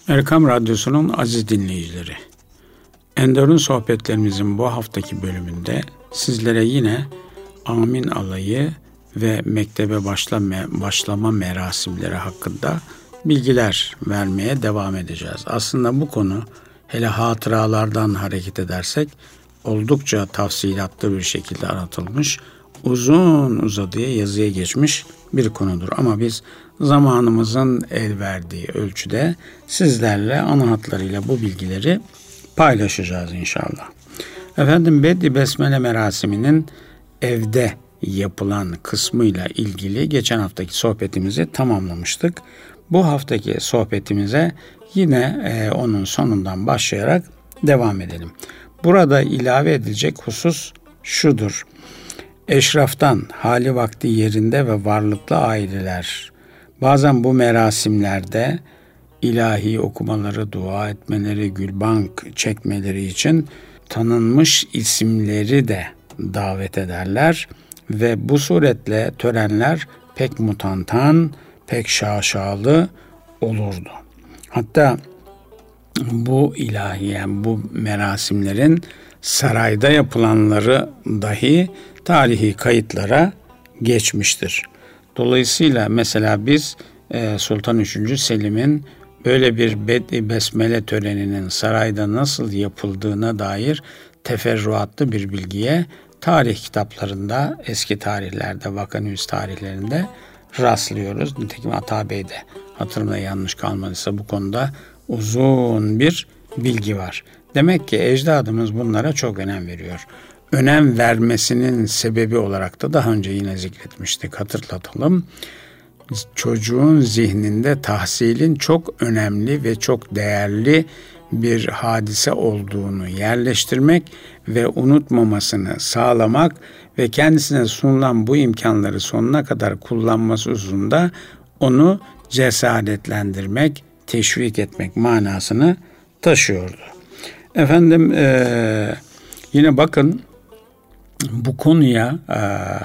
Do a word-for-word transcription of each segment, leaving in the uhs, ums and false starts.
Erkam Radyosu'nun aziz dinleyicileri, Enderun sohbetlerimizin bu haftaki bölümünde sizlere yine Amin Alayı ve mektebe başlama, başlama merasimleri hakkında bilgiler vermeye devam edeceğiz. Aslında bu konu hele hatıralardan hareket edersek oldukça tafsilatlı bir şekilde anlatılmış, uzun uzadıya yazıya geçmiş bir konudur. Ama biz zamanımızın el verdiği ölçüde sizlerle ana hatlarıyla bu bilgileri paylaşacağız inşallah. Efendim Bedi Besmele merasiminin evde yapılan kısmıyla ilgili geçen haftaki sohbetimizi tamamlamıştık. Bu haftaki sohbetimize yine e, onun sonundan başlayarak devam edelim. Burada ilave edilecek husus şudur. Eşraftan, hali vakti yerinde ve varlıklı aileler bazen bu merasimlerde ilahi okumaları, dua etmeleri, gülbank çekmeleri için tanınmış isimleri de davet ederler ve bu suretle törenler pek mutantan, pek şaşalı olurdu. Hatta bu ilahi, yani bu merasimlerin sarayda yapılanları dahi tarihi kayıtlara geçmiştir. Dolayısıyla mesela biz Sultan üçüncü. Selim'in böyle bir Bedi Besmele töreninin sarayda nasıl yapıldığına dair teferruatlı bir bilgiye tarih kitaplarında, eski tarihlerde, Vakanüs tarihlerinde rastlıyoruz. Nitekim Atabey'de, hatırımda yanlış kalmadıysa bu konuda uzun bir bilgi var. Demek ki ecdadımız bunlara çok önem veriyor. Önem vermesinin sebebi olarak da daha önce yine zikretmiştik, hatırlatalım. Çocuğun zihninde tahsilin çok önemli ve çok değerli bir hadise olduğunu yerleştirmek ve unutmamasını sağlamak ve kendisine sunulan bu imkanları sonuna kadar kullanması hususunda onu cesaretlendirmek, teşvik etmek manasını taşıyordu. Efendim e, yine bakın bu konuya e,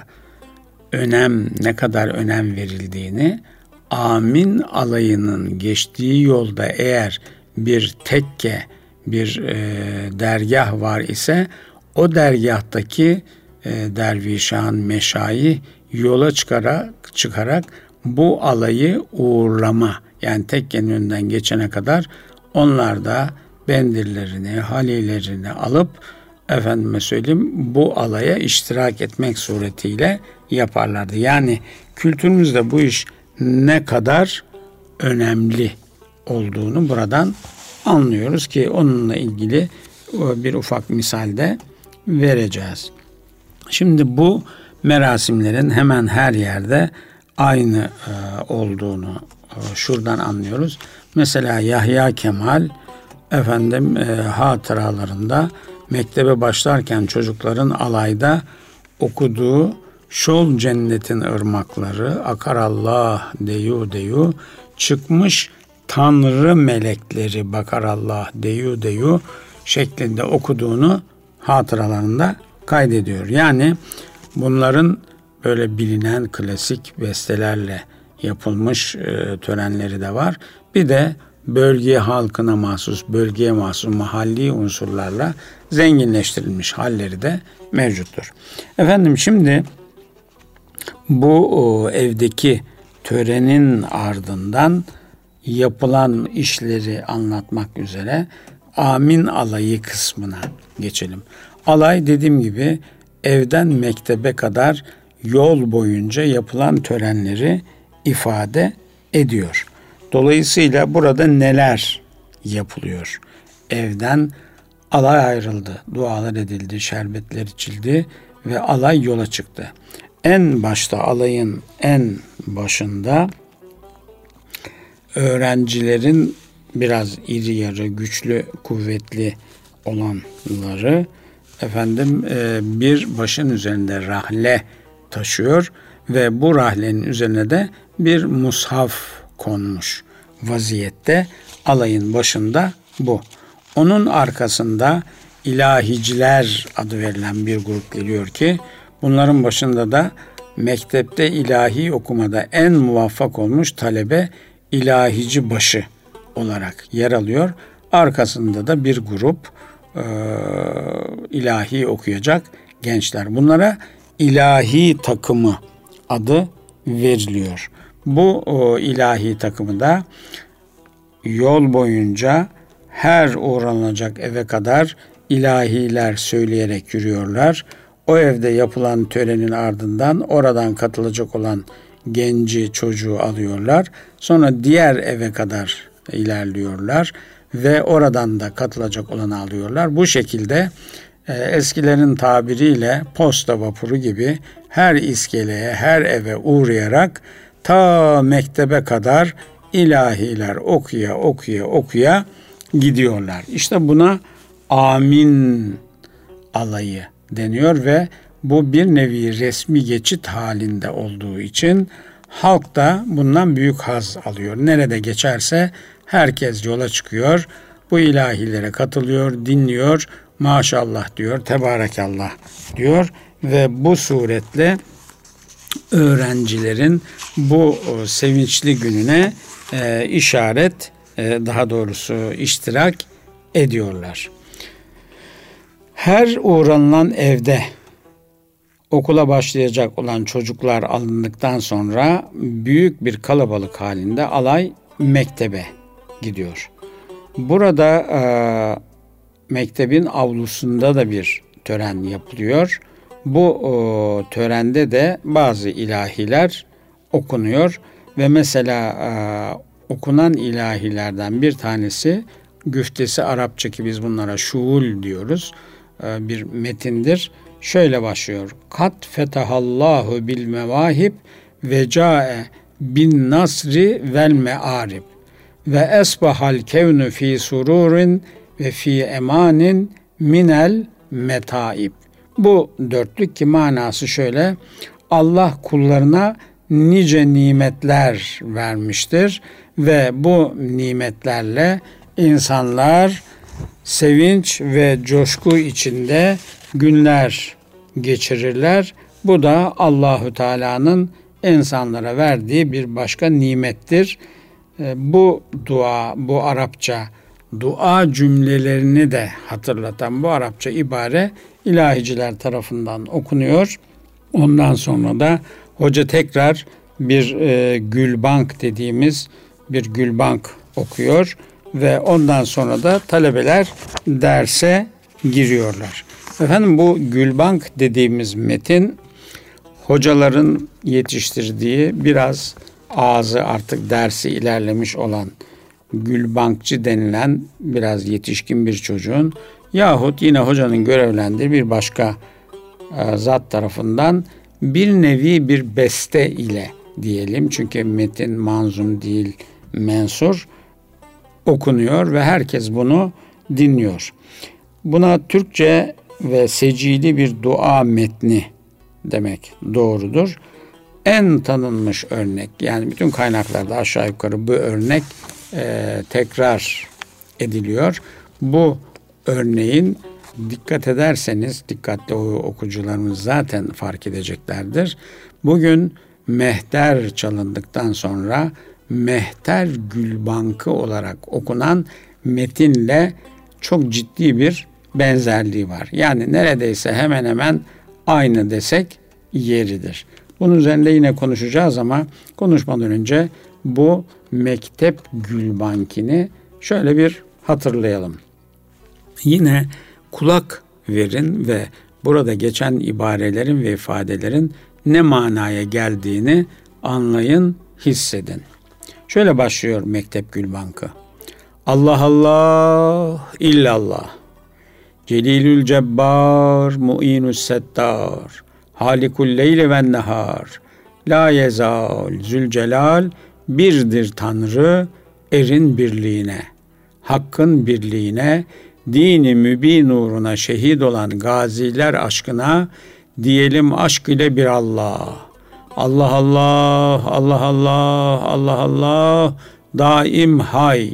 önem, ne kadar önem verildiğini, Amin Alayı'nın geçtiği yolda eğer bir tekke, bir e, dergah var ise o dergahtaki e, dervişan, meşayih yola çıkarak, çıkarak bu alayı uğurlama, yani tekkenin önünden geçene kadar onlar da bendirlerini, halilerini alıp efendime söyleyeyim bu alaya iştirak etmek suretiyle yaparlardı. Yani kültürümüzde bu iş ne kadar önemli olduğunu buradan anlıyoruz ki onunla ilgili bir ufak misalde vereceğiz. Şimdi bu merasimlerin hemen her yerde aynı e, olduğunu e, şuradan anlıyoruz. Mesela Yahya Kemal efendim e, hatıralarında mektebe başlarken çocukların alayda okuduğu "Şol cennetin ırmakları akar Allah deyu deyu, çıkmış Tanrı melekleri bakar Allah deyu deyu" şeklinde okuduğunu hatıralarında kaydediyor. Yani bunların böyle bilinen klasik bestelerle yapılmış e, törenleri de var. Bir de bölge halkına mahsus, bölgeye mahsus mahalli unsurlarla zenginleştirilmiş halleri de mevcuttur. Efendim şimdi bu o, evdeki törenin ardından yapılan işleri anlatmak üzere Amin Alayı kısmına geçelim. Alay dediğim gibi evden mektebe kadar yol boyunca yapılan törenleri ifade ediyor. Dolayısıyla burada neler yapılıyor? Evden alay ayrıldı, dualar edildi, şerbetler içildi ve alay yola çıktı. En başta alayın en başında öğrencilerin biraz iri yarı, güçlü, kuvvetli olanları efendim bir başın üzerinde rahle taşıyor ve bu rahlenin üzerine de bir mushaf konmuş vaziyette alayın başında bu. Onun arkasında ilahiciler adı verilen bir grup geliyor ki bunların başında da mektepte ilahi okumada en muvaffak olmuş talebe ilahici başı olarak yer alıyor. Arkasında da bir grup e, ilahi okuyacak gençler. Bunlara ilahi takımı adı veriliyor. Bu o, ilahi takımı da yol boyunca her uğranacak eve kadar ilahiler söyleyerek yürüyorlar. O evde yapılan törenin ardından oradan katılacak olan genci, çocuğu alıyorlar. Sonra diğer eve kadar ilerliyorlar ve oradan da katılacak olanı alıyorlar. Bu şekilde e, eskilerin tabiriyle posta vapuru gibi her iskeleye, her eve uğrayarak ta mektebe kadar ilahiler okuya okuya okuya gidiyorlar. İşte buna amin alayı deniyor ve bu bir nevi resmi geçit halinde olduğu için halk da bundan büyük haz alıyor. Nerede geçerse herkes yola çıkıyor. Bu ilahilere katılıyor, dinliyor, maşallah diyor, tebarekallah diyor ve bu suretle öğrencilerin bu sevinçli gününe e, işaret, e, daha doğrusu iştirak ediyorlar. Her uğranılan evde okula başlayacak olan çocuklar alındıktan sonra büyük bir kalabalık halinde alay mektebe gidiyor. Burada e, mektebin avlusunda da bir tören yapılıyor. Bu e, törende de bazı ilahiler okunuyor ve mesela e, okunan ilahilerden bir tanesi güftesi Arapça ki biz bunlara şuul diyoruz. E, bir metindir. Şöyle başlıyor. Kat fetahallahu bil mevahib ve cae bin nasri vel me'arib ve esbahal kevnu fi sururin ve fi emanin minel metaib. Bu dörtlük ki manası şöyle: Allah kullarına nice nimetler vermiştir ve bu nimetlerle insanlar sevinç ve coşku içinde günler geçirirler. Bu da Allahu Teala'nın insanlara verdiği bir başka nimettir. Bu dua, bu Arapça dua cümlelerini de hatırlatan bu Arapça ibare ilahiciler tarafından okunuyor. Ondan sonra da hoca tekrar bir e, gülbank dediğimiz bir gülbank okuyor ve ondan sonra da talebeler derse giriyorlar. Efendim bu gülbank dediğimiz metin hocaların yetiştirdiği biraz ağzı artık dersi ilerlemiş olan gülbankçı denilen biraz yetişkin bir çocuğun yahut yine hocanın görevlendiği bir başka e, zat tarafından bir nevi bir beste ile diyelim, çünkü metin manzum değil mensur, okunuyor ve herkes bunu dinliyor. Buna Türkçe ve secili bir dua metni demek doğrudur. En tanınmış örnek, yani bütün kaynaklarda aşağı yukarı bu örnek e, tekrar ediliyor. Bu örneğin dikkat ederseniz, dikkatli okuyucularımız zaten fark edeceklerdir. Bugün mehter çalındıktan sonra mehter gülbankı olarak okunan metinle çok ciddi bir benzerliği var. Yani neredeyse hemen hemen aynı desek yeridir. Bunun üzerinde yine konuşacağız ama konuşmadan önce bu mektep gülbankini şöyle bir hatırlayalım. Yine kulak verin ve burada geçen ibarelerin ve ifadelerin ne manaya geldiğini anlayın, hissedin. Şöyle başlıyor mektep gülbankı. Allah Allah illallah. Celilül cebbar mu'inus settar. Halikul leyli ve nehar. La yezal zülcelal. Birdir Tanrı erin birliğine. Hakkın birliğine, dini mübin uğruna şehit olan gaziler aşkına diyelim aşk ile bir Allah. Allah Allah, Allah Allah, Allah Allah, daim hay.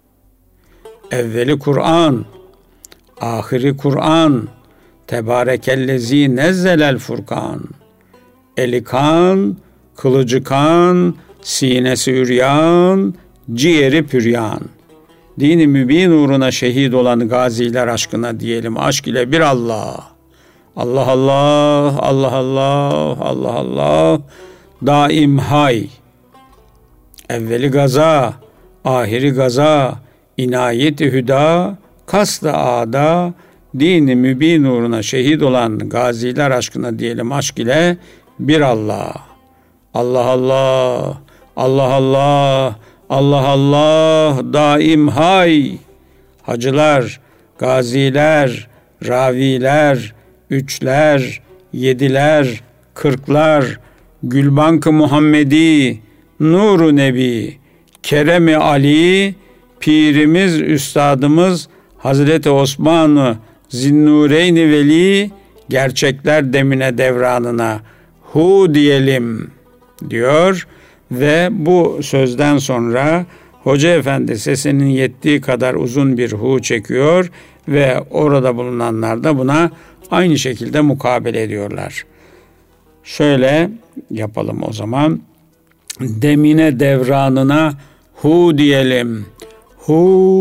Evveli Kur'an, ahiri Kur'an, tebarekellezi nezzelel furkan. Eli kan, kılıcı kan, sinesi üryan, ciğeri püryan. dini mübin uğruna şehit olan gaziler aşkına diyelim aşk ile bir Allah. Allah Allah, Allah Allah, Allah Allah, daim hay. Evveli gaza, ahiri gaza, inayeti hüda, kast-ı âda, dini mübin uğruna şehit olan gaziler aşkına diyelim aşk ile bir Allah. Allah Allah, Allah Allah, Allah Allah, daim hay. Hacılar, gaziler, raviler, üçler, yediler, kırklar, Gülbank-ı Muhammedi, Nur-u Nebi, Kerem-i Ali, Pirimiz, Üstadımız Hazreti Osman-ı Zinnureyn-i Veli, gerçekler demine devranına hu diyelim diyor ve bu sözden sonra Hoca Efendi sesinin yettiği kadar uzun bir hu çekiyor ve orada bulunanlar da buna aynı şekilde mukabele ediyorlar. Şöyle yapalım o zaman. Demine devranına hu diyelim. Hu.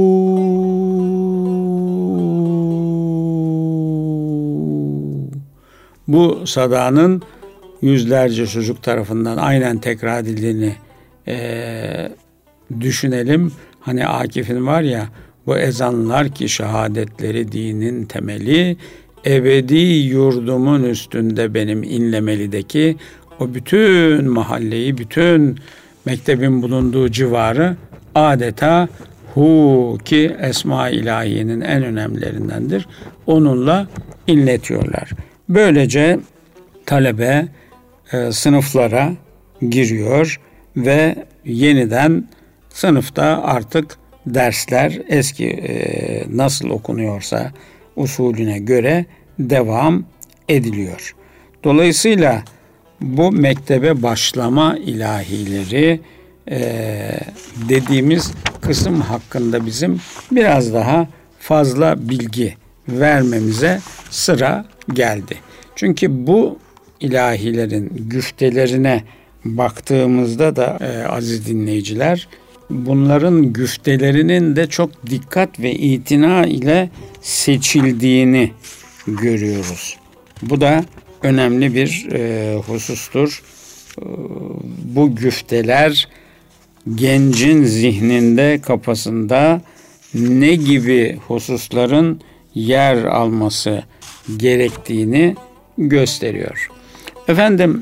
Bu sadanın yüzlerce çocuk tarafından aynen tekrar edildiğini e, düşünelim. Hani Akif'in var ya, bu ezanlar ki şehadetleri dinin temeli, ebedi yurdumun üstünde benim inlemelideki o bütün mahalleyi, bütün mektebin bulunduğu civarı adeta hu ki Esma-i İlahiye'nin en önemlilerindendir. Onunla inletiyorlar. Böylece talebe e, sınıflara giriyor ve yeniden sınıfta artık dersler eski e, nasıl okunuyorsa usulüne göre devam ediliyor. Dolayısıyla bu mektebe başlama ilahileri e, dediğimiz kısım hakkında bizim biraz daha fazla bilgi vermemize sıra geldi. Çünkü bu ilahilerin güftelerine baktığımızda da e, aziz dinleyiciler, bunların güftelerinin de çok dikkat ve itina ile seçildiğini görüyoruz. Bu da önemli bir e, husustur. E, bu güfteler gencin zihninde, kafasında ne gibi hususların yer alması gerektiğini gösteriyor. Efendim,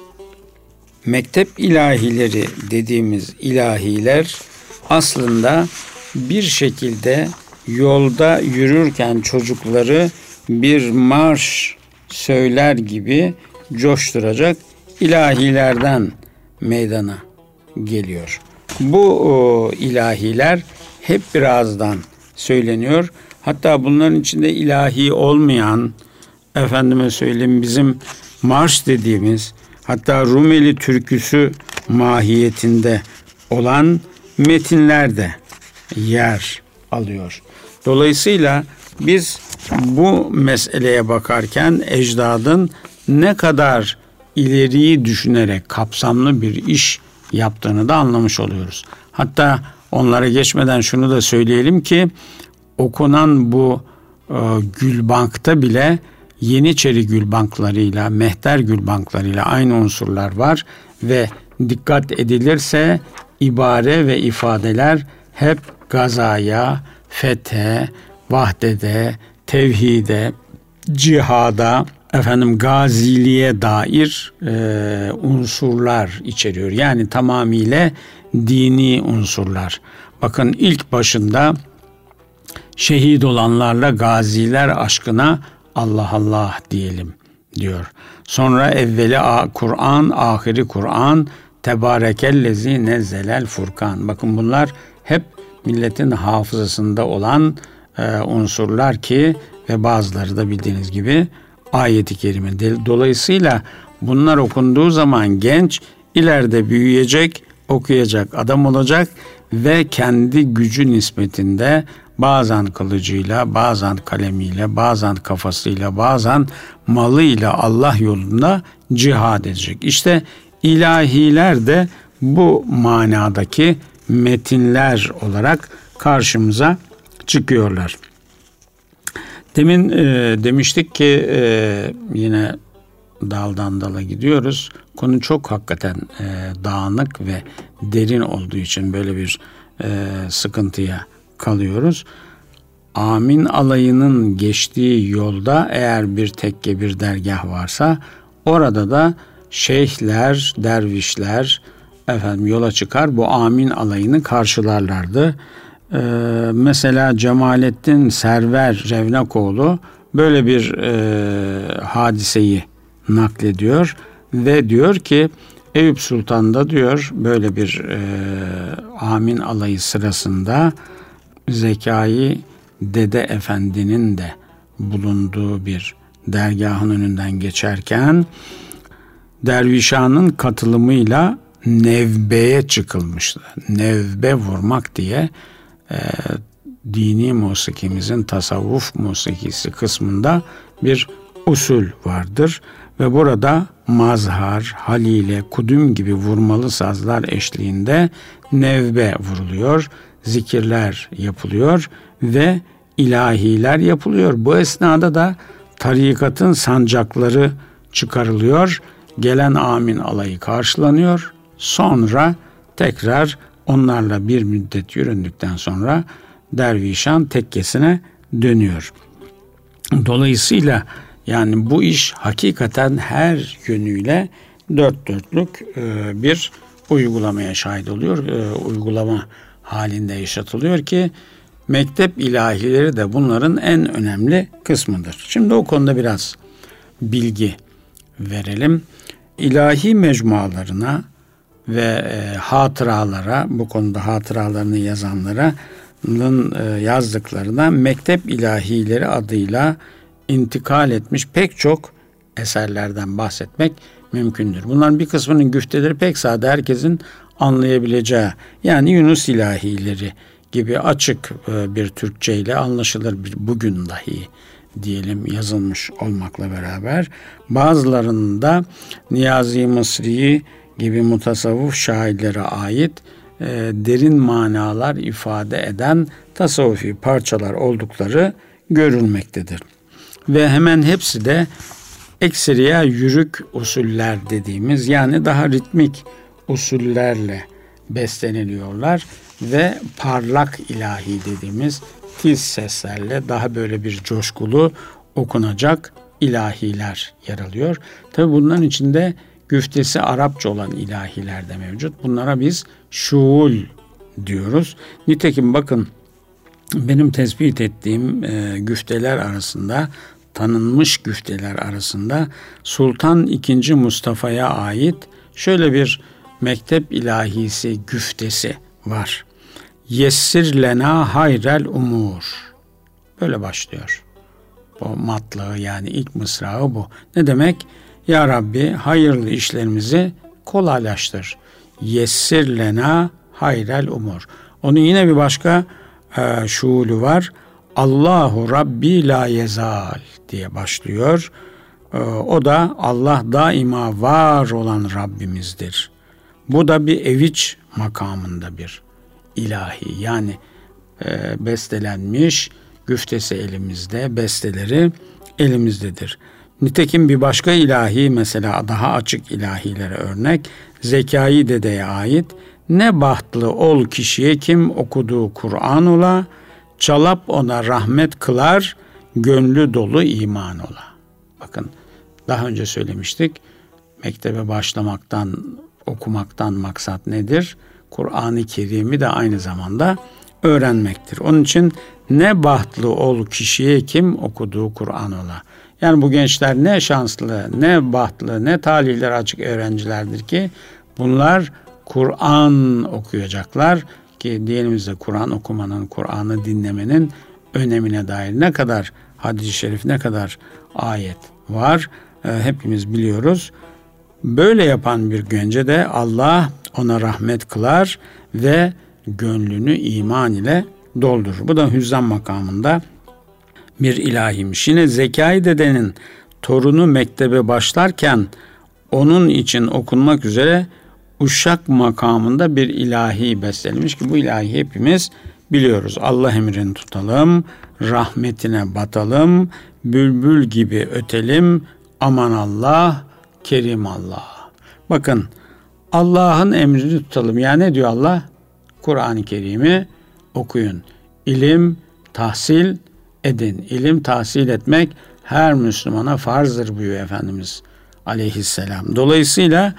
mektep ilahileri dediğimiz ilahiler aslında bir şekilde yolda yürürken çocukları bir marş söyler gibi coşturacak ilahilerden meydana geliyor. Bu o, ilahiler hep birazdan söyleniyor. Hatta bunların içinde ilahi olmayan, efendime söyleyeyim, bizim marş dediğimiz, hatta Rumeli türküsü mahiyetinde olan metinler de yer alıyor. Dolayısıyla biz bu meseleye bakarken ecdadın ne kadar ileriyi düşünerek kapsamlı bir iş yaptığını da anlamış oluyoruz. Hatta onlara geçmeden şunu da söyleyelim ki okunan bu e, Gülbank'ta bile Yeniçeri Gülbanklarıyla, Mehter Gülbanklarıyla aynı unsurlar var ve dikkat edilirse ibare ve ifadeler hep gazaya, fethe, vahdede, tevhide, cihada, efendim gaziliğe dair e, unsurlar içeriyor. Yani tamamıyla dini unsurlar. Bakın ilk başında şehit olanlarla gaziler aşkına Allah Allah diyelim diyor. Sonra evveli Kur'an, ahiri Kur'an, tebarekellezi nezzelel Furkan. Bakın bunlar hep milletin hafızasında olan e, unsurlar ki ve bazıları da bildiğiniz gibi ayet-i kerime. Dolayısıyla bunlar okunduğu zaman genç ileride büyüyecek, okuyacak adam olacak ve kendi gücü nispetinde bazen kılıcıyla, bazen kalemiyle, bazen kafasıyla, bazen malıyla Allah yolunda cihad edecek. İşte ilahiler de bu manadaki metinler olarak karşımıza çıkıyorlar. Demin e, demiştik ki e, yine daldan dala gidiyoruz. Konu çok hakikaten e, dağınık ve derin olduğu için böyle bir e, sıkıntıya kalıyoruz. Amin alayının geçtiği yolda eğer bir tekke, bir dergah varsa orada da şeyhler, dervişler efendim yola çıkar, bu amin alayını karşılarlardı. Ee, mesela Cemalettin Server Revnakoğlu böyle bir e, hadiseyi naklediyor ve diyor ki Eyüp Sultan'da diyor böyle bir e, amin alayı sırasında Zekai Dede Efendi'nin de bulunduğu bir dergahın önünden geçerken dervişanın katılımıyla nevbeye çıkılmıştı. Nevbe vurmak diye e, dini musikimizin tasavvuf musikisi kısmında bir usul vardır ve burada mazhar, halile, kudüm gibi vurmalı sazlar eşliğinde nevbe vuruluyor, zikirler yapılıyor ve ilahiler yapılıyor. Bu esnada da tarikatın sancakları çıkarılıyor, gelen amin alayı karşılanıyor, sonra tekrar onlarla bir müddet yüründükten sonra dervişan tekkesine dönüyor. Dolayısıyla yani bu iş hakikaten her yönüyle dört dörtlük bir uygulamaya şahit oluyor. Uygulama halinde yaşatılıyor ki mektep ilahileri de bunların en önemli kısmıdır. Şimdi o konuda biraz bilgi verelim. İlahi mecmualarına ve e, hatıralara, bu konuda hatıralarını yazanlara e, yazdıklarına mektep ilahileri adıyla intikal etmiş pek çok eserlerden bahsetmek mümkündür. Bunların bir kısmının güfteleri pek sade, herkesin anlayabileceği, yani Yunus ilahileri gibi açık e, bir Türkçe ile anlaşılır bir bugün dahi diyelim yazılmış olmakla beraber bazılarının da Niyazi Mısri gibi mutasavvuf şairlere ait e, derin manalar ifade eden tasavvufi parçalar oldukları görülmektedir. Ve hemen hepsi de ekseriya yürük usuller dediğimiz, yani daha ritmik usullerle besleniliyorlar ve parlak ilahi dediğimiz tiz seslerle daha böyle bir coşkulu okunacak ilahiler yer alıyor. Tabi bunların içinde güftesi Arapça olan ilahiler de mevcut. Bunlara biz şuul diyoruz. Nitekim bakın benim tespit ettiğim e, güfteler arasında, tanınmış güfteler arasında Sultan ikinci. Mustafa'ya ait şöyle bir mektep ilahisi güftesi var. Yessir lena hayrel umur. Böyle başlıyor. Bu matlağı, yani ilk mısrağı bu. Ne demek? Ya Rabbi hayırlı işlerimizi kolaylaştır. Yessir lena hayrel umur. Onun yine bir başka e, şuulu var. Allahu Rabbi la yezal diye başlıyor. E, o da Allah daima var olan Rabbimizdir. Bu da bir eviç makamında bir ilahi, yani e, bestelenmiş, güftesi elimizde, besteleri elimizdedir. Nitekim bir başka ilahi, mesela daha açık ilahilere örnek, Zekai Dede'ye ait: ne bahtlı ol kişiye kim okuduğu Kur'an ola, çalap ona rahmet kılar, gönlü dolu iman ola. Bakın daha önce söylemiştik, mektebe başlamaktan, okumaktan maksat nedir? Kur'an-ı Kerim'i de aynı zamanda öğrenmektir. Onun için ne bahtlı ol kişiye kim okuduğu Kur'an ola. Yani bu gençler ne şanslı, ne bahtlı, ne talihler açık öğrencilerdir ki bunlar Kur'an okuyacaklar ki dinimizde Kur'an okumanın, Kur'an'ı dinlemenin önemine dair ne kadar hadis-i şerif, ne kadar ayet var hepimiz biliyoruz. Böyle yapan bir gence de Allah ona rahmet kılar ve gönlünü iman ile doldurur. Bu da hüzzam makamında bir ilahiymiş. Yine Zekai Dede'nin torunu mektebe başlarken onun için okunmak üzere Uşak makamında bir ilahi beslenmiş ki bu ilahi hepimiz biliyoruz. Allah emrini tutalım, rahmetine batalım, bülbül gibi ötelim, aman Allah, kerim Allah. Bakın, Allah'ın emrini tutalım. Ya ne diyor Allah? Kur'an-ı Kerim'i okuyun. İlim tahsil edin. İlim tahsil etmek her Müslümana farzdır buyuruyor Efendimiz aleyhisselam. Dolayısıyla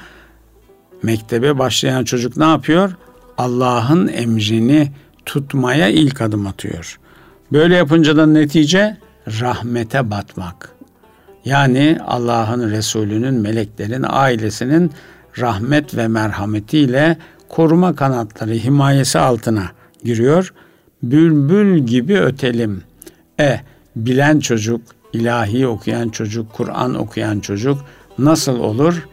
mektebe başlayan çocuk ne yapıyor? Allah'ın emrini tutmaya ilk adım atıyor. Böyle yapınca da netice rahmete batmak. Yani Allah'ın, Resulünün, meleklerin, ailesinin rahmet ve merhametiyle koruma kanatları, himayesi altına giriyor. Bülbül gibi ötelim. E, bilen çocuk, ilahi okuyan çocuk, Kur'an okuyan çocuk nasıl olur?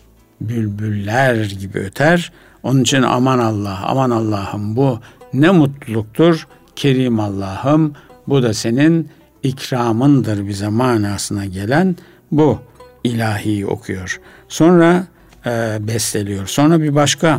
Bülbüller gibi öter. Onun için aman Allah, aman Allah'ım bu ne mutluluktur. Kerim Allah'ım bu da senin ikramındır bize manasına gelen bu ilahiyi okuyor. Sonra e, besteliyor. Sonra bir başka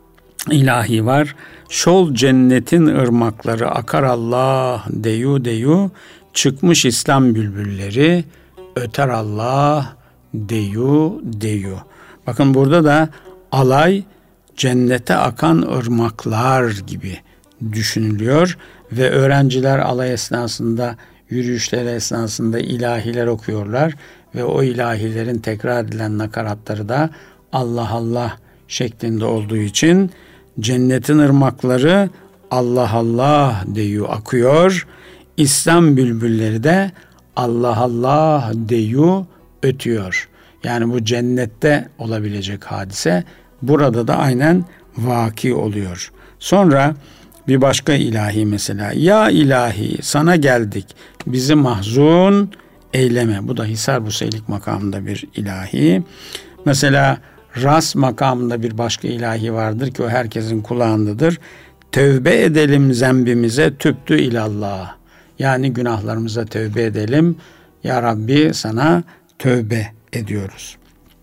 ilahi var. Şol cennetin ırmakları akar Allah deyu deyu, çıkmış İslam bülbülleri öter Allah deyu deyu. Bakın burada da alay cennete akan ırmaklar gibi düşünülüyor ve öğrenciler alay esnasında, yürüyüşleri esnasında ilahiler okuyorlar ve o ilahilerin tekrar edilen nakaratları da Allah Allah şeklinde olduğu için cennetin ırmakları Allah Allah deyu akıyor. İslam bülbülleri de Allah Allah deyu ötüyor. Yani bu cennette olabilecek hadise burada da aynen vaki oluyor. Sonra bir başka ilahi mesela. Ya ilahi sana geldik bizi mahzun eyleme. Bu da Hisar Buseylik makamında bir ilahi. Mesela Ras makamında bir başka ilahi vardır ki o herkesin kulağındadır. Tövbe edelim zembimize tüptü ilallah. Yani günahlarımıza tövbe edelim. Ya Rabbi sana tövbe ediyoruz.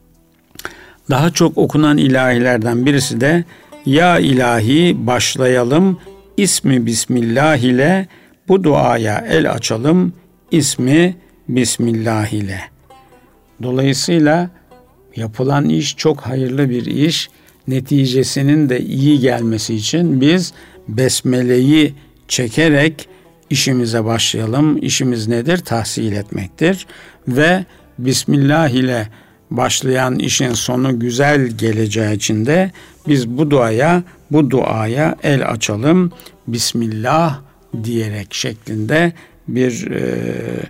Daha çok okunan ilahilerden birisi de ya ilahi başlayalım ismi Bismillah ile bu duaya el açalım ismi Bismillah ile. Dolayısıyla yapılan iş çok hayırlı bir iş. Neticesinin de iyi gelmesi için biz besmeleyi çekerek işimize başlayalım. İşimiz nedir? Tahsil etmektir. Ve Bismillah ile başlayan işin sonu güzel geleceği için de biz bu duaya, bu duaya el açalım. Bismillah diyerek şeklinde bir e,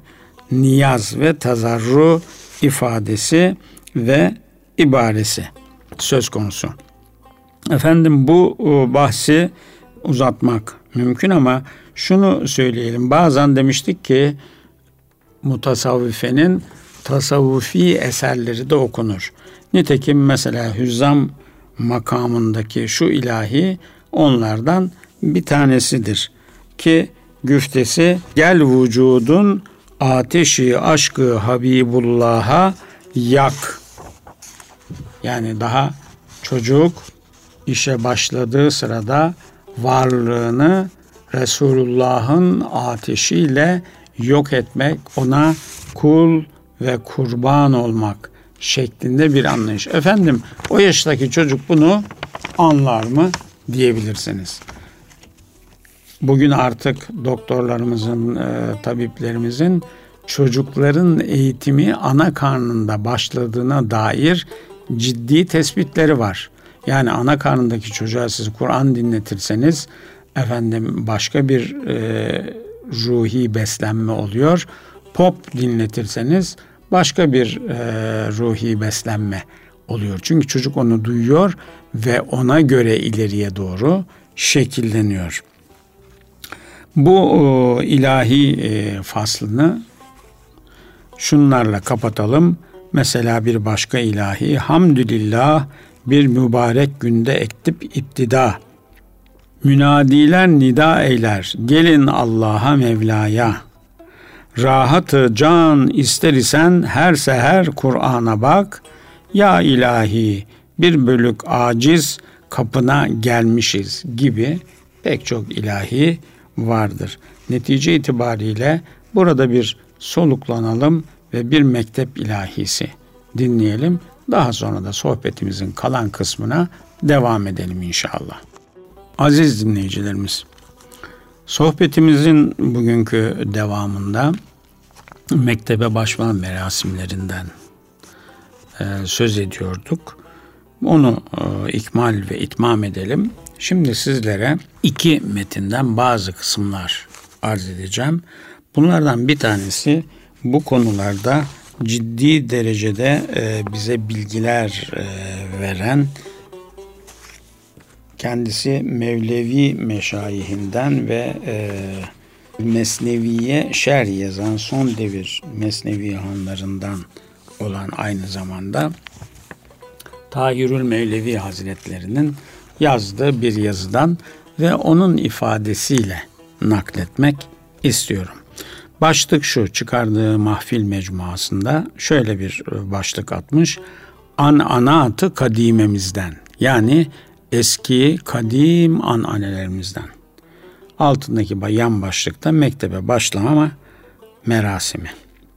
niyaz ve tazarru ifadesi ve ibaresi söz konusu. Efendim bu bahsi uzatmak mümkün ama şunu söyleyelim. Bazen demiştik ki mutasavvifenin tasavvufi eserleri de okunur. Nitekim mesela Hüzzam makamındaki şu ilahi onlardan bir tanesidir ki güftesi gel vücudun ateşi aşkı Habibullah'a yak. Yani daha çocuk işe başladığı sırada varlığını Resulullah'ın ateşiyle yok etmek, ona kul ve kurban olmak şeklinde bir anlayış. Efendim o yaştaki çocuk bunu anlar mı diyebilirsiniz. Bugün artık doktorlarımızın, e, tabiplerimizin çocukların eğitimi ana karnında başladığına dair ciddi tespitleri var. Yani ana karnındaki çocuğa siz Kur'an dinletirseniz efendim başka bir e, ruhi beslenme oluyor. Pop dinletirseniz başka bir e, ruhi beslenme oluyor. Çünkü çocuk onu duyuyor ve ona göre ileriye doğru şekilleniyor. Bu e, ilahi e, faslını şunlarla kapatalım. Mesela bir başka ilahi hamdülillah bir mübarek günde ektip iptida. Münadiler nida eyler gelin Allah'a Mevla'ya. Rahatı can ister isen her seher Kur'an'a bak. Ya ilahi bir bölük aciz kapına gelmişiz gibi pek çok ilahi vardır. Netice itibariyle burada bir soluklanalım ve bir mektep ilahisi dinleyelim. Daha sonra da sohbetimizin kalan kısmına devam edelim inşallah. Aziz dinleyicilerimiz, sohbetimizin bugünkü devamında mektebe başlama merasimlerinden e, söz ediyorduk. Onu e, ikmal ve itmam edelim. Şimdi sizlere iki metinden bazı kısımlar arz edeceğim. Bunlardan bir tanesi bu konularda ciddi derecede e, bize bilgiler e, veren, kendisi Mevlevi meşayihinden ve e, Mesnevi'ye şerh yazan son devir Mesnevi hanlarından olan aynı zamanda Tahirül Mevlevi Hazretlerinin yazdığı bir yazıdan ve onun ifadesiyle nakletmek istiyorum. Başlık şu, çıkardığı mahfil mecmuasında şöyle bir başlık atmış. An-anatı kadimemizden, yani eski kadim ananelerimizden. Altındaki yan başlıkta mektebe başlama merasimi.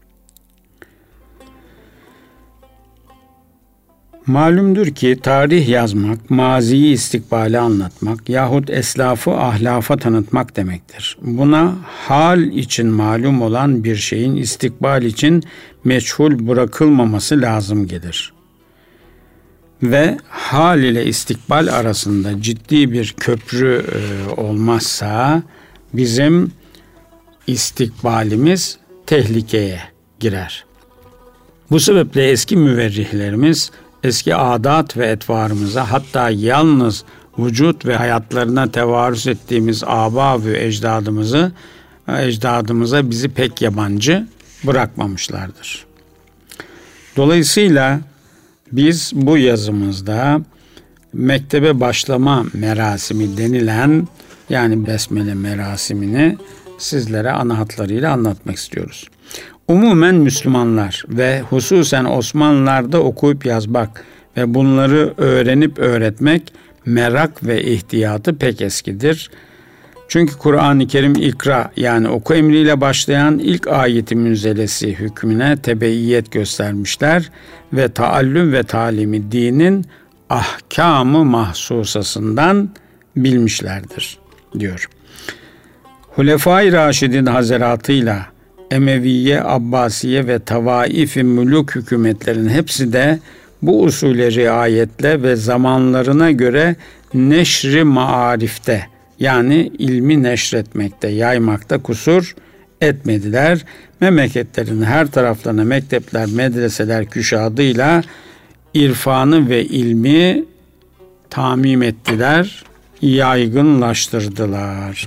Malumdur ki tarih yazmak, maziyi istikbali anlatmak yahut eslafı ahlafa tanıtmak demektir. Buna hal için malum olan bir şeyin istikbal için meçhul bırakılmaması lazım gelir. Ve hal ile istikbal arasında ciddi bir köprü e, olmazsa bizim istikbalimiz tehlikeye girer. Bu sebeple eski müverrihlerimiz eski adat ve etvarımıza, hatta yalnız vücut ve hayatlarına tevarüz ettiğimiz âbâ ve ecdadımızı, ecdadımıza bizi pek yabancı bırakmamışlardır. Dolayısıyla biz bu yazımızda mektebe başlama merasimi denilen, yani besmele merasimini sizlere ana hatlarıyla anlatmak istiyoruz. Umumen Müslümanlar ve hususen Osmanlılar'da okuyup yazmak ve bunları öğrenip öğretmek merak ve ihtiyatı pek eskidir. Çünkü Kur'an-ı Kerim ikra, yani oku emriyle başlayan ilk ayeti münzelesi hükmüne tebeyyiyet göstermişler ve taallüm ve talimi dinin ahkamı mahsusasından bilmişlerdir diyor. Hulefai Raşidin hazaratıyla Emeviye, Abbasiye ve Tavaif-i Mülük hükümetlerin hepsi de bu usule riayetle ve zamanlarına göre neşri maarifte, yani ilmi neşretmekte, yaymakta kusur etmediler. Memleketlerin her taraflarına mektepler, medreseler küşadıyla irfanı ve ilmi tamim ettiler, yaygınlaştırdılar.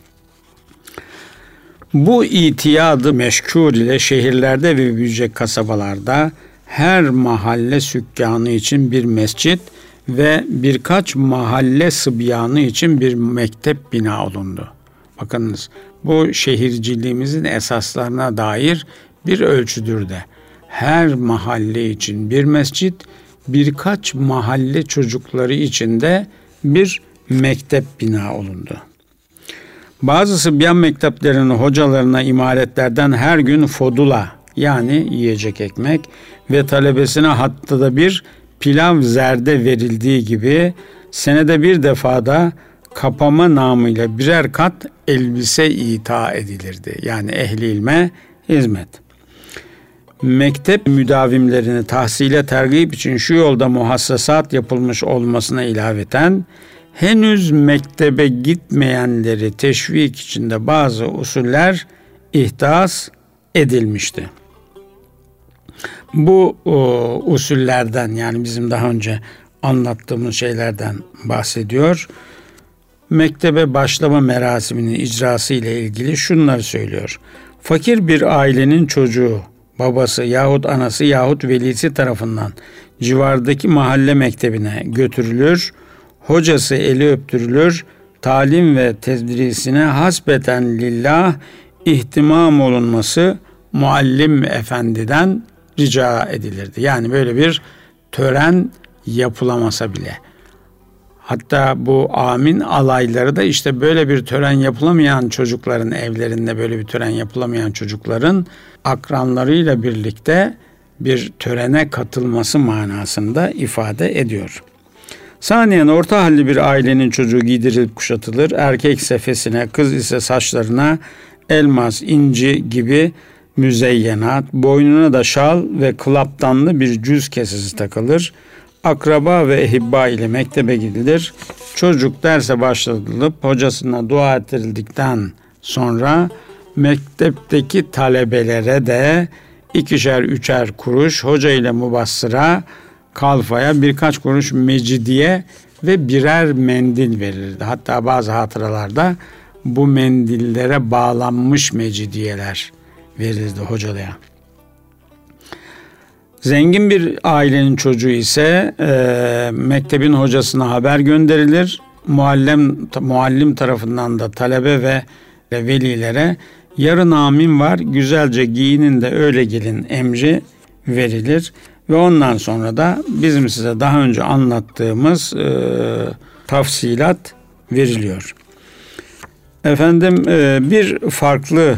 Bu itiyadı meşkur ile şehirlerde ve büyüyecek kasabalarda her mahalle sükkanı için bir mescit ve birkaç mahalle sıbyanı için bir mektep bina olundu. Bakınız, bu şehirciliğimizin esaslarına dair bir ölçüdür de. Her mahalle için bir mescit, birkaç mahalle çocukları için de bir mektep bina olundu. Bazı sıbyan mekteplerinin hocalarına imaretlerden her gün fodula, yani yiyecek ekmek ve talebesine haftada bir pilav zerde verildiği gibi senede bir defada kapama namıyla birer kat elbise ita edilirdi. Yani ehli ilme hizmet. Mektep müdavimlerini tahsile tergip için şu yolda muhassasat yapılmış olmasına ilaveten henüz mektebe gitmeyenleri teşvik içinde bazı usuller ihdas edilmişti. Bu o, usullerden, yani bizim daha önce anlattığımız şeylerden bahsediyor. Mektebe başlama merasiminin icrası ile ilgili şunları söylüyor. Fakir bir ailenin çocuğu, babası yahut anası yahut velisi tarafından civardaki mahalle mektebine götürülür, hocası eli öptürülür, talim ve tedrisine hasbeten lillah ihtimam olunması muallim efendiden rica edilirdi. Yani böyle bir tören yapılamasa bile. Hatta bu amin alayları da işte böyle bir tören yapılamayan çocukların evlerinde böyle bir tören yapılamayan çocukların akranlarıyla birlikte bir törene katılması manasında ifade ediyor. Saniyen orta halli bir ailenin çocuğu giydirilip kuşatılır. Erkek ise fesine, kız ise saçlarına elmas, inci gibi müzeyyenat, boynuna da şal ve klaptanlı bir cüz kesesi takılır. Akraba ve ehibba ile mektebe gidilir. Çocuk derse başlatılıp hocasına dua ettirildikten sonra mektepteki talebelere de ikişer üçer kuruş hoca ile mubassıra, kalfaya birkaç kuruş mecidiye ve birer mendil verilirdi. Hatta bazı hatıralarda bu mendillere bağlanmış mecidiyeler verildi hocalığa. Zengin bir ailenin çocuğu ise e, mektebin hocasına haber gönderilir. Muallim, muallim tarafından da talebe ve velilere yarın amin var, güzelce giyinin de öyle gelin emri verilir. Ve ondan sonra da bizim size daha önce anlattığımız e, tafsilat veriliyor. Efendim e, bir farklı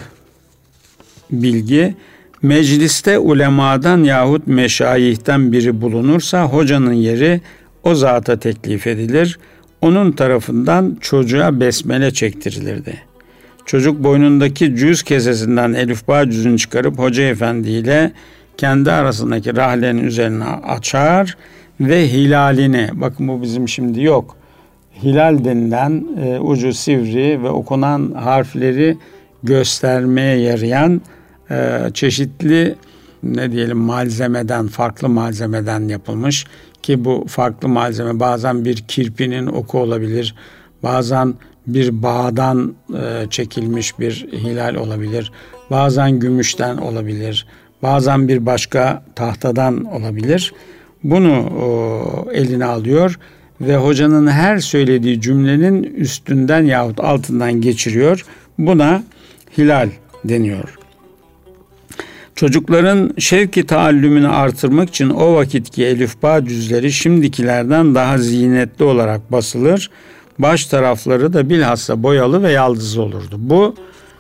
bilgi, mecliste ulemadan yahut meşayihten biri bulunursa hocanın yeri o zata teklif edilir. Onun tarafından çocuğa besmele çektirilirdi. Çocuk boynundaki cüz kesesinden elifba cüzünü çıkarıp hoca efendi ile kendi arasındaki rahlenin üzerine açar ve hilalini, bakın bu bizim şimdi yok, hilal denilen e, ucu sivri ve okunan harfleri göstermeye yarayan e, çeşitli ne diyelim malzemeden, farklı malzemeden yapılmış ki bu farklı malzeme bazen bir kirpinin oku olabilir, bazen bir bağdan e, çekilmiş bir hilal olabilir, bazen gümüşten olabilir, bazen bir başka tahtadan olabilir. Bunu o, eline alıyor ve hocanın her söylediği cümlenin üstünden yahut altından geçiriyor. Buna hilal deniyor. Çocukların şevki taallümünü artırmak için o vakitki elifba cüzleri şimdikilerden daha zinetli olarak basılır. Baş tarafları da bilhassa boyalı ve yaldızlı olurdu. Bu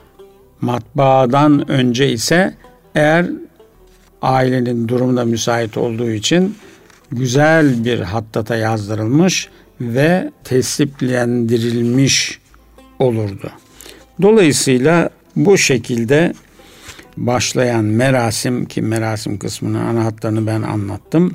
matbaadan önce ise eğer ailenin durumu da müsait olduğu için güzel bir hattata yazdırılmış ve tesiplendirilmiş olurdu. Dolayısıyla bu şekilde başlayan merasim, ki merasim kısmının ana hatlarını ben anlattım.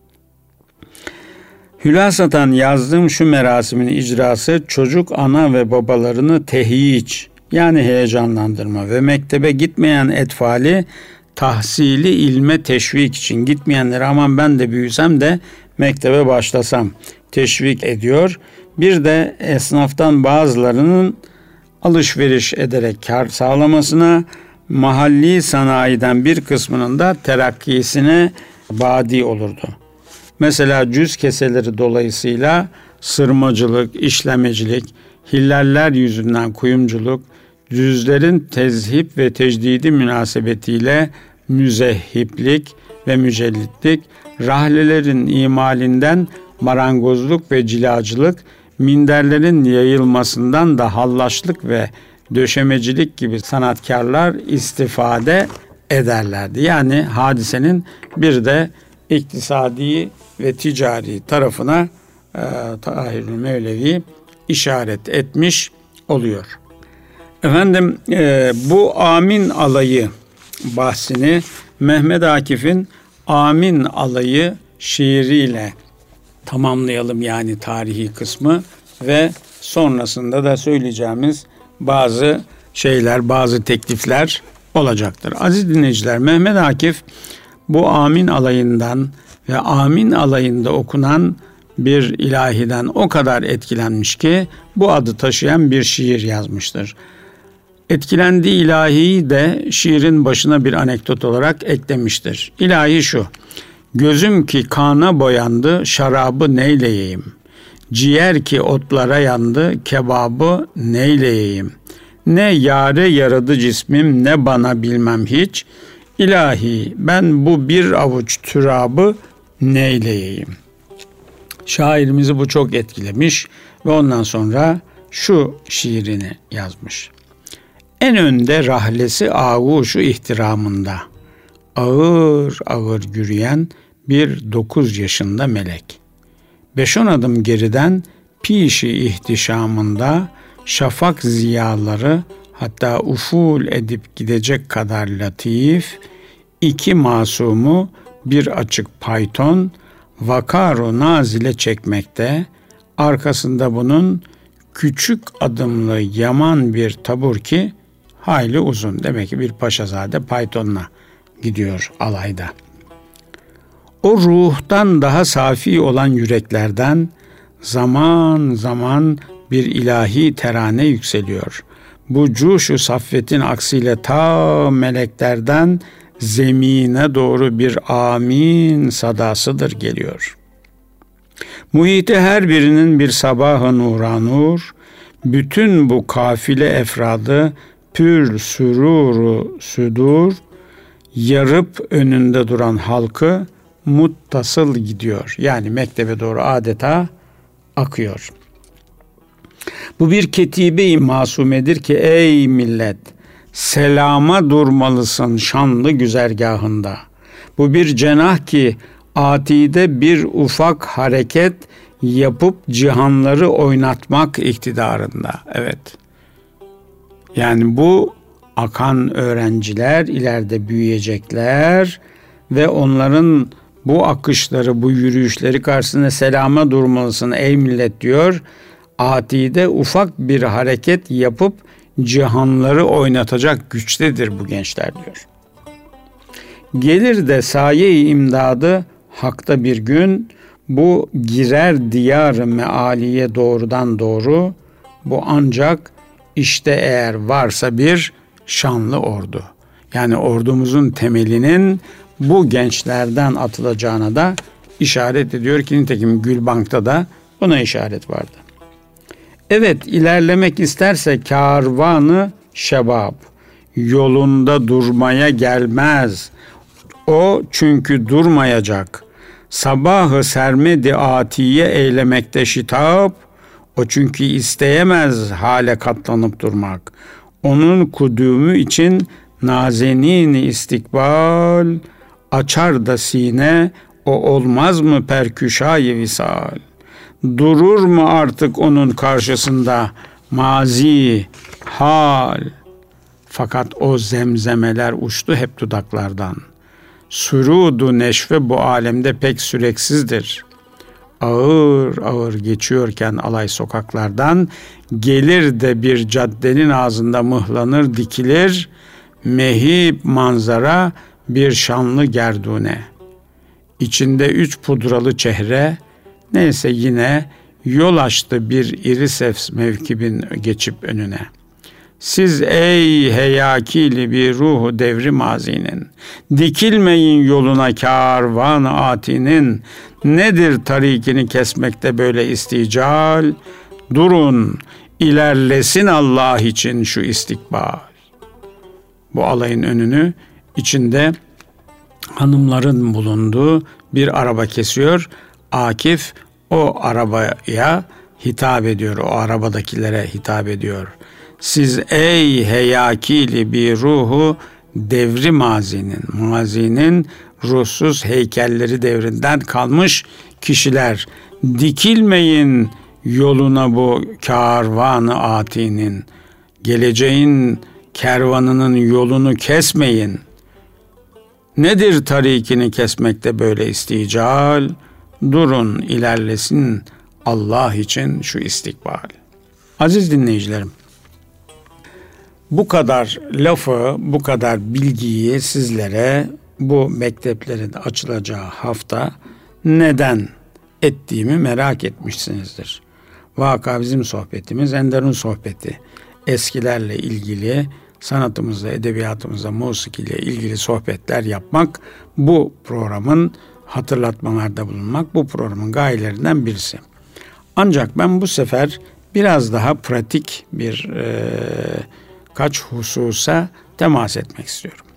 Hülasatan yazdığım şu merasimin icrası çocuk ana ve babalarını tehyiç yani heyecanlandırma ve mektebe gitmeyen etfali tahsili ilme teşvik için gitmeyenlere aman ben de büyüsem de mektebe başlasam teşvik ediyor. Bir de esnaftan bazılarının alışveriş ederek kar sağlamasına, mahalli sanayiden bir kısmının da terakkisine badi olurdu. Mesela cüz keseleri dolayısıyla sırmacılık, işlemecilik, hillaller yüzünden kuyumculuk, cüzlerin tezhip ve tecdidi münasebetiyle müzehhiplik ve mücellitlik, rahlelerin imalinden marangozluk ve cilacılık, minderlerin yayılmasından da hallaşlık ve döşemecilik gibi sanatkarlar istifade ederlerdi. Yani hadisenin bir de iktisadi ve ticari tarafına e, Tahir-ül Mevlevi işaret etmiş oluyor. Efendim e, bu Amin Alayı bahsini Mehmet Akif'in Amin Alayı şiiriyle tamamlayalım, yani tarihi kısmı ve sonrasında da söyleyeceğimiz bazı şeyler, bazı teklifler olacaktır. Aziz dinleyiciler, Mehmet Akif bu Amin Alayı'ndan ve Amin Alayı'nda okunan bir ilahiden o kadar etkilenmiş ki bu adı taşıyan bir şiir yazmıştır. Etkilendiği ilahiyi de şiirin başına bir anekdot olarak eklemiştir. İlahi şu: gözüm ki kana boyandı, şarabı neyleyeyim? Ciğer ki otlara yandı, kebabı neyleyeyim? Ne yâre yaradı cismim, ne bana bilmem hiç. İlahi ben bu bir avuç türabı neyleyeyim? Şairimizi bu çok etkilemiş ve ondan sonra şu şiirini yazmış. En önde rahlesi ağuşu ihtiramında, ağır ağır yürüyen bir dokuz yaşında melek. Beş on adım geriden pişi ihtişamında şafak ziyaları hatta uful edip gidecek kadar latif, iki masumu bir açık payton vakaru nazile çekmekte, arkasında bunun küçük adımlı yaman bir tabur ki hayli uzun. Demek ki bir paşazade paytonla gidiyor alayda. O ruhtan daha safi olan yüreklerden zaman zaman bir ilahi terane yükseliyor. Bu cuşu saffetin aksiyle ta meleklerden zemine doğru bir amin sadasıdır geliyor. Muhiti her birinin bir sabah-ı nuranur, bütün bu kafile efradı pür süruru südur, yarıp önünde duran halkı muttasıl gidiyor. Yani mektebe doğru adeta akıyor. Bu bir ketibe-i masumedir ki ey millet, selama durmalısın şanlı güzergahında. Bu bir cenah ki atide bir ufak hareket yapıp cihanları oynatmak iktidarında. Evet. Yani bu akan öğrenciler ileride büyüyecekler ve onların bu akışları, bu yürüyüşleri karşısında selama durmalısın ey millet diyor. Atide ufak bir hareket yapıp cihanları oynatacak güçtedir bu gençler diyor. Gelir de saye-i imdadı hakta bir gün, bu girer diyar-ı mealiye doğrudan doğru, bu ancak işte eğer varsa bir şanlı ordu. Yani ordumuzun temelinin bu gençlerden atılacağına da işaret ediyor ki nitekim Gülbank'ta da buna işaret vardı. Evet, ilerlemek isterse karvanı şebab yolunda durmaya gelmez. O çünkü durmayacak. Sabahı sermedi atiye eylemekte şitap. O çünkü isteyemez hale katlanıp durmak. Onun kudümü için nazenin istikbal açar da sine, o olmaz mı perküşay visal? Durur mu artık onun karşısında mazi, hal? Fakat o zemzemeler uçtu hep dudaklardan. Surudu neşve bu alemde pek süreksizdir. Ağır ağır geçiyorken alay sokaklardan, gelir de bir caddenin ağzında mıhlanır dikilir, mehib manzara bir şanlı gerdune. İçinde üç pudralı çehre, neyse yine yol açtı bir iri sefs mevkibin geçip önüne. Siz ey heyakili bir ruhu devri mazinin, dikilmeyin yoluna kârvan-ı atinin, nedir tarikini kesmekte böyle istical, durun ilerlesin Allah için şu istikbal. Bu alayın önünü içinde hanımların bulunduğu bir araba kesiyor. Akif o arabaya hitap ediyor, o arabadakilere hitap ediyor. Siz ey heyakili bir ruhu devri mazinin, mazinin ruhsuz heykelleri devrinden kalmış kişiler, dikilmeyin yoluna bu karvan-ı atinin, geleceğin kervanının yolunu kesmeyin. Nedir tarikini kesmekte böyle istical? Durun ilerlesin Allah için şu istikbal. Aziz dinleyicilerim, bu kadar lafı, bu kadar bilgiyi sizlere bu mekteplerin açılacağı hafta neden ettiğimi merak etmişsinizdir. Vaka bizim sohbetimiz, Enderun sohbeti. Eskilerle ilgili, sanatımızla, edebiyatımızla, musikiyle ilgili sohbetler yapmak, bu programın hatırlatmalarda bulunmak, bu programın gayelerinden birisi. Ancak ben bu sefer biraz daha pratik bir e, kaç hususa temas etmek istiyorum.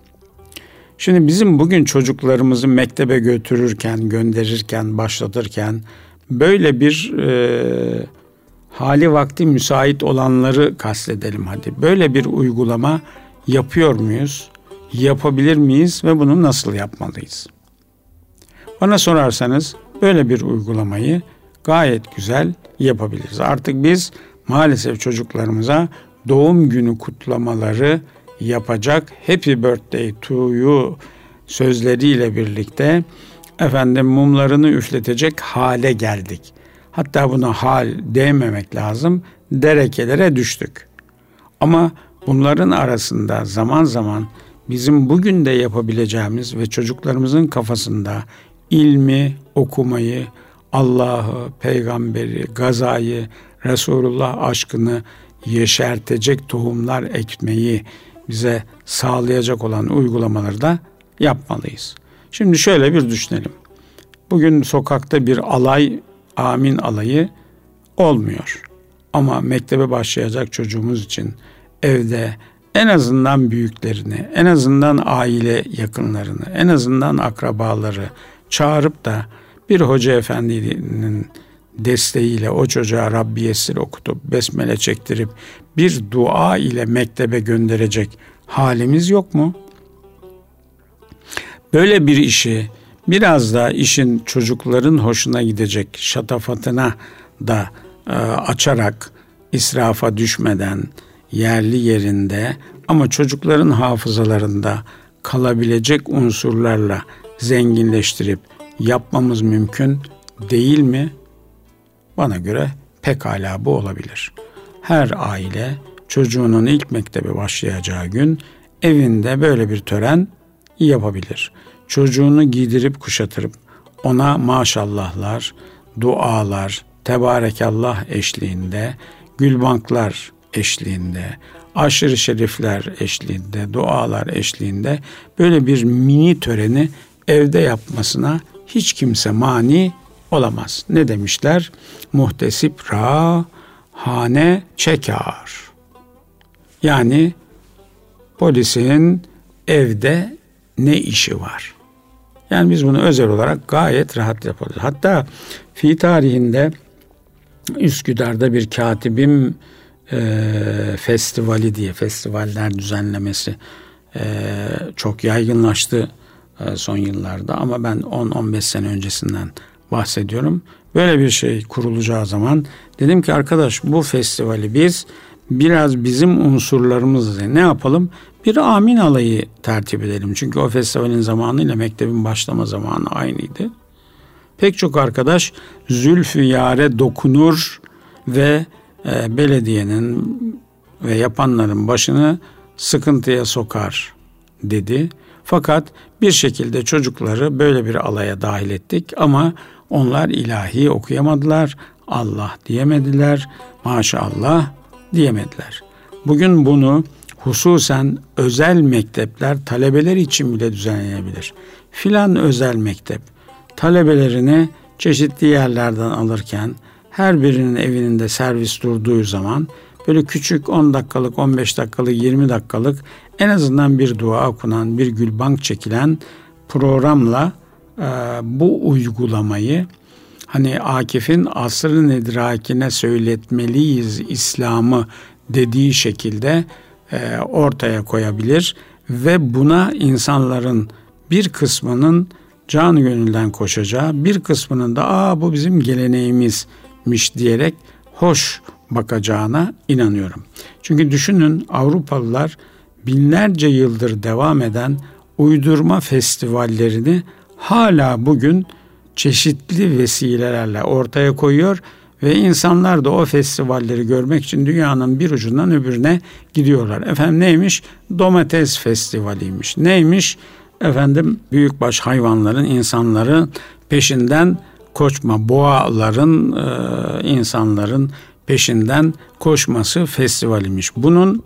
Şimdi bizim bugün çocuklarımızı mektebe götürürken, gönderirken, başlatırken böyle bir e, hali vakti müsait olanları kastedelim hadi. Böyle bir uygulama yapıyor muyuz? Yapabilir miyiz ve bunu nasıl yapmalıyız? Bana sorarsanız böyle bir uygulamayı gayet güzel yapabiliriz. Artık biz maalesef çocuklarımıza doğum günü kutlamaları yapacak, Happy Birthday to you sözleriyle birlikte efendim mumlarını üfletecek hale geldik. Hatta buna hal dememek lazım, derekelere düştük. Ama bunların arasında zaman zaman bizim bugün de yapabileceğimiz ve çocuklarımızın kafasında ilmi, okumayı, Allah'ı, peygamberi, gazayı, Resulullah aşkını yeşertecek tohumlar ekmeyi bize sağlayacak olan uygulamaları da yapmalıyız. Şimdi şöyle bir düşünelim. Bugün sokakta bir alay, amin alayı olmuyor. Ama mektebe başlayacak çocuğumuz için evde en azından büyüklerini, en azından aile yakınlarını, en azından akrabaları çağırıp da bir hoca efendinin desteğiyle o çocuğa Rabbi Yessir okutup besmele çektirip bir dua ile mektebe gönderecek halimiz yok mu? Böyle bir işi biraz da işin çocukların hoşuna gidecek şatafatına da e, açarak israfa düşmeden yerli yerinde ama çocukların hafızalarında kalabilecek unsurlarla zenginleştirip yapmamız mümkün değil mi? Bana göre pekala bu olabilir. Her aile çocuğunun ilk mektebe başlayacağı gün evinde böyle bir tören yapabilir. Çocuğunu giydirip kuşatırıp ona maşallahlar, dualar, tebarekallah eşliğinde, gülbanklar eşliğinde, aşırı şerifler eşliğinde, dualar eşliğinde böyle bir mini töreni evde yapmasına hiç kimse mani olamaz. Ne demişler? Muhtesip ra hane çekar. Yani polisin evde ne işi var? Yani biz bunu özel olarak gayet rahat yaparız. Hatta fi tarihinde Üsküdar'da bir katibim e, festivali diye festivaller düzenlemesi e, çok yaygınlaştı e, son yıllarda ama ben on on beş sene öncesinden bahsediyorum. Böyle bir şey kurulacağı zaman dedim ki arkadaş bu festivali biz biraz bizim unsurlarımızla ne yapalım? Bir amin alayı tertip edelim. Çünkü o festivalin zamanıyla mektebin başlama zamanı aynıydı. Pek çok arkadaş zülfü yare dokunur ve e, belediyenin ve yapanların başını sıkıntıya sokar dedi. Fakat bir şekilde çocukları böyle bir alaya dahil ettik ama onlar ilahi okuyamadılar, Allah diyemediler, maşallah diyemediler. Bugün bunu hususen özel mektepler talebeler için bile düzenleyebilir. Filan özel mektep talebelerini çeşitli yerlerden alırken her birinin evinin de servis durduğu zaman böyle küçük on dakikalık, on beş dakikalık, yirmi dakikalık en azından bir dua okunan, bir gülbank çekilen programla e, bu uygulamayı hani Akif'in asrın idrakine söyletmeliyiz İslam'ı dediği şekilde e, ortaya koyabilir ve buna insanların bir kısmının canı gönülden koşacağı, bir kısmının da aa bu bizim geleneğimizmiş diyerek hoş bakacağına inanıyorum. Çünkü düşünün Avrupalılar binlerce yıldır devam eden uydurma festivallerini hala bugün çeşitli vesilelerle ortaya koyuyor ve insanlar da o festivalleri görmek için dünyanın bir ucundan öbürüne gidiyorlar. Efendim neymiş? Domates festivaliymiş. Neymiş? Efendim büyükbaş hayvanların, insanların peşinden koşma, boğaların, e, insanların peşinden koşması festivaliymiş. Bunun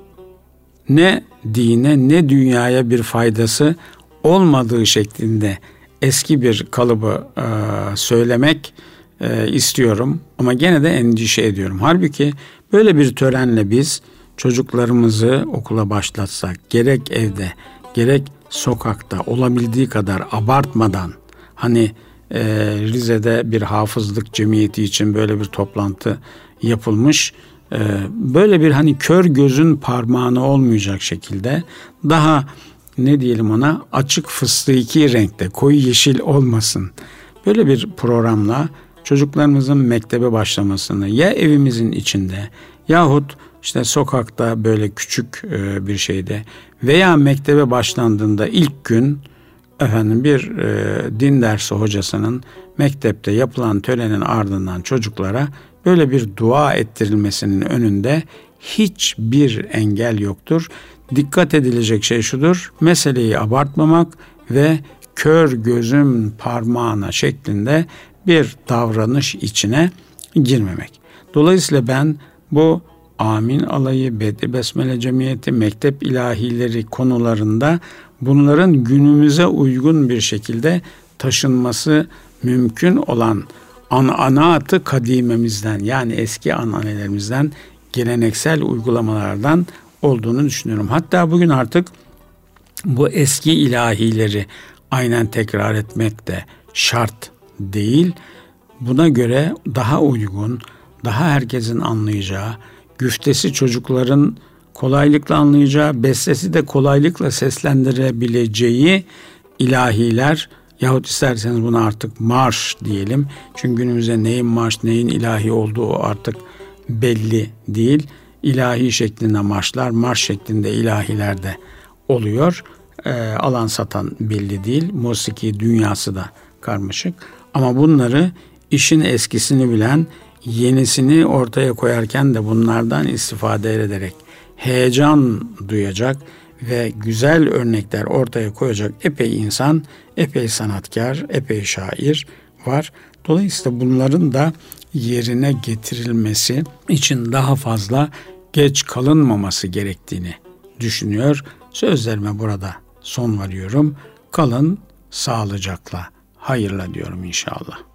ne dine ne dünyaya bir faydası olmadığı şeklinde eski bir kalıbı e, söylemek e, istiyorum ama gene de endişe ediyorum. Halbuki böyle bir törenle biz çocuklarımızı okula başlatsak gerek evde gerek sokakta olabildiği kadar abartmadan hani e, Rize'de bir hafızlık cemiyeti için böyle bir toplantı yapılmış. E, böyle bir hani kör gözün parmağını olmayacak şekilde daha ne diyelim ona açık fıstıki renkte, koyu yeşil olmasın. Böyle bir programla çocuklarımızın mektebe başlamasını ya evimizin içinde yahut işte sokakta böyle küçük bir şeyde veya mektebe başlandığında ilk gün efendim bir e, din dersi hocasının mektepte yapılan törenin ardından çocuklara böyle bir dua ettirilmesinin önünde hiçbir engel yoktur. Dikkat edilecek şey şudur: meseleyi abartmamak ve kör gözüm parmağına şeklinde bir davranış içine girmemek. Dolayısıyla ben bu Amin Alayı, Bedri Besmele Cemiyeti, mektep ilahileri konularında bunların günümüze uygun bir şekilde taşınması mümkün olan ananatı kadimemizden, yani eski ananelerimizden, geleneksel uygulamalardan olduğunu düşünüyorum. Hatta bugün artık bu eski ilahileri aynen tekrar etmek de şart değil. Buna göre daha uygun, daha herkesin anlayacağı, güftesi çocukların kolaylıkla anlayacağı, bestesi de kolaylıkla seslendirebileceği ilahiler, yahut isterseniz buna artık marş diyelim. Çünkü günümüzde neyin marş, neyin ilahi olduğu artık belli değil. İlahi şeklinde marşlar, marş şeklinde ilahiler de oluyor. E, alan satan belli değil. Musiki dünyası da karmaşık. Ama bunları işin eskisini bilen, yenisini ortaya koyarken de bunlardan istifade ederek heyecan duyacak ve güzel örnekler ortaya koyacak epey insan, epey sanatkar, epey şair var. Dolayısıyla bunların da yerine getirilmesi için daha fazla geç kalınmaması gerektiğini düşünüyor. Sözlerime burada son veriyorum. Kalın sağlıcakla, hayırla diyorum inşallah.